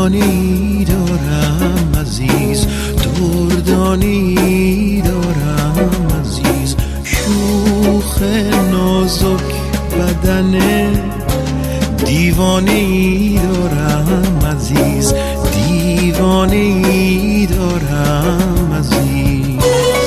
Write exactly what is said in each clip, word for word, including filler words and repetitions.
دیوانه‌ای دارم عزیز، دردانه‌ای دارم عزیز، شوخ نازک بدنه دیوانه‌ای دارم عزیز، دیوانه‌ای دارم عزیز.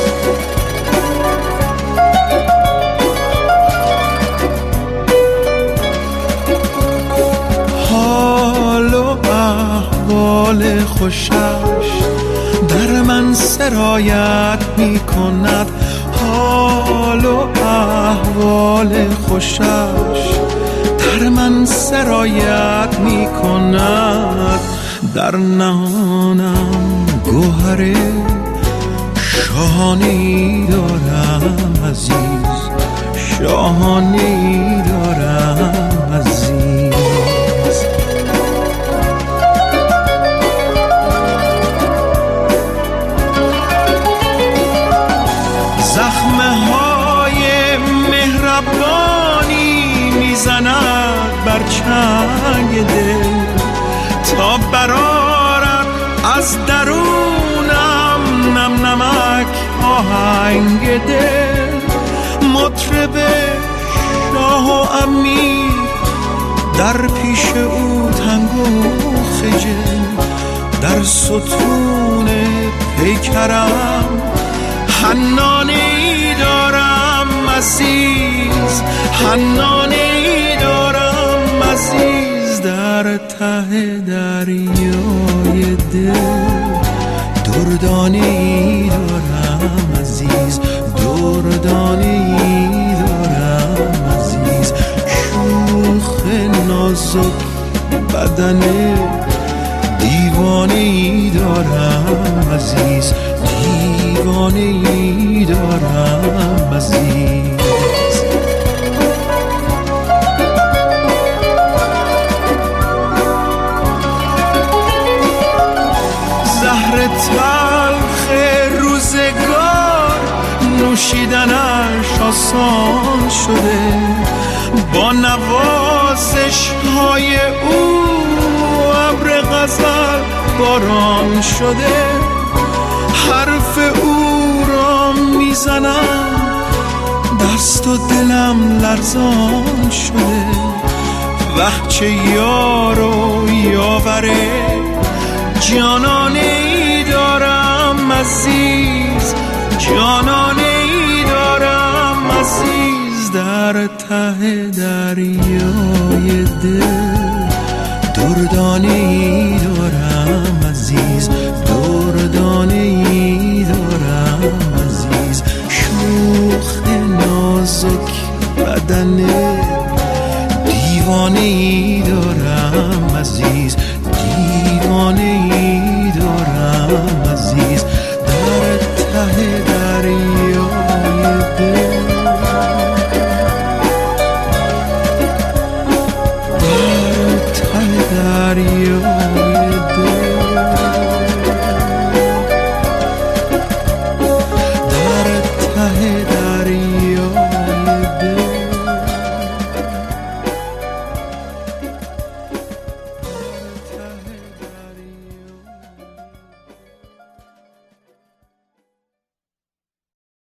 حال و احوال خوشش در من سرایت می کند، حال و احوال خوشش در من سرایت می کند، در نهانم گوهر شاهانه‌ای دارم عزیز، شاهانه‌ای دارم عزیز. زخمه های مهربانی میزند بر چنگ دل، تا برارد از درونم نم نمک آهنگ دل. مطرب شاه و امیر در پیش او تنگ و خجل، در ستون پیکرم حنانه‌ای دارم عزیز، حنانه‌ای دارم عزیز، در ته دریای دل دردانه‌ای دارم عزیز، دردانه‌ای دارم عزیز، شوخ نازک بدنه دیوانه‌ای دارم عزیز، دیوانه‌ای دارم عزیز. زهر تلخ روزگار نوشیدنش آسان شده، با نوازش های او ابر غزل باران شده. حرف او را میزنم دست و دلم لرزان شده، وحچه یار و یاوره جانانه‌ای دارم عزیز، جانانه‌ای دارم عزیز، در ته دریای دل دردانه‌ای دارم عزیز، دردانه‌ای دارم عزیز، شوخ نازک بدنه دیوانه‌ای دارم عزیز، دیوانه‌ای دارم عزیز.